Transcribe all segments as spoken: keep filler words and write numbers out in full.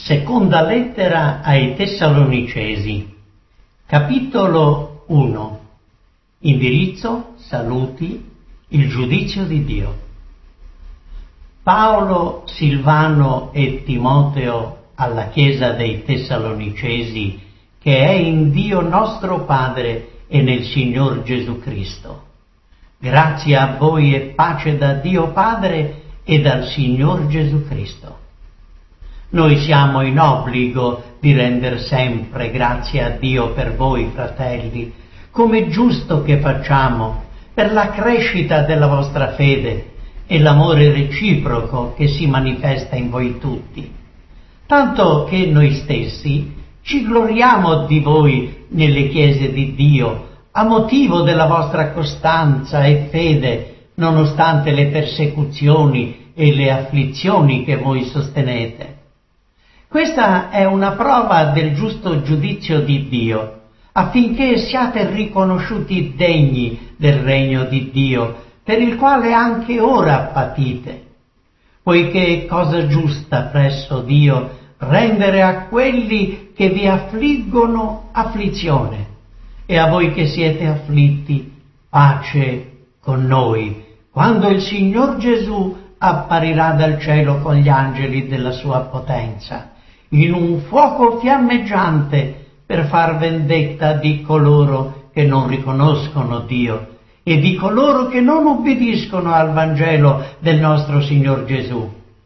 Seconda lettera ai Tessalonicesi, capitolo uno. Indirizzo, saluti, il giudizio di Dio. Paolo, Silvano e Timoteo alla Chiesa dei Tessalonicesi, che è in Dio nostro Padre e nel Signor Gesù Cristo. Grazie a voi e pace da Dio Padre e dal Signor Gesù Cristo. Noi siamo in obbligo di render sempre grazie a Dio per voi, fratelli, come giusto che facciamo, per la crescita della vostra fede e l'amore reciproco che si manifesta in voi tutti, tanto che noi stessi ci gloriamo di voi nelle chiese di Dio, a motivo della vostra costanza e fede, nonostante le persecuzioni e le afflizioni che voi sostenete. Questa è una prova del giusto giudizio di Dio, affinché siate riconosciuti degni del regno di Dio, per il quale anche ora patite, poiché è cosa giusta presso Dio rendere a quelli che vi affliggono afflizione, e a voi che siete afflitti pace con noi, quando il Signor Gesù apparirà dal cielo con gli angeli della sua potenza, in un fuoco fiammeggiante, per far vendetta di coloro che non riconoscono Dio e di coloro che non ubbidiscono al Vangelo del nostro Signor Gesù,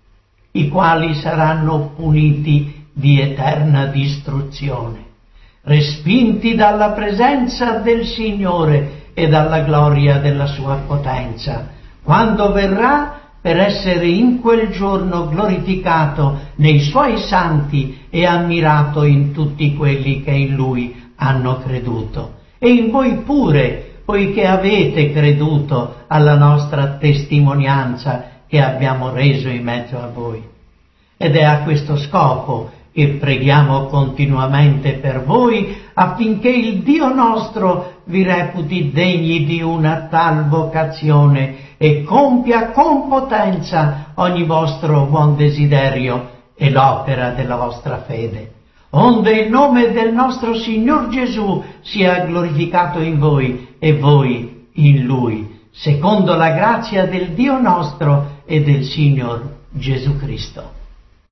i quali saranno puniti di eterna distruzione, respinti dalla presenza del Signore e dalla gloria della sua potenza, quando verrà per essere in quel giorno glorificato nei suoi santi e ammirato in tutti quelli che in Lui hanno creduto, e in voi pure, poiché avete creduto alla nostra testimonianza che abbiamo reso in mezzo a voi. Ed è a questo scopo che preghiamo continuamente per voi, affinché il Dio nostro vi reputi degni di una tal vocazione e compia con potenza ogni vostro buon desiderio e l'opera della vostra fede, onde il nome del nostro Signor Gesù sia glorificato in voi e voi in Lui, secondo la grazia del Dio nostro e del Signor Gesù Cristo.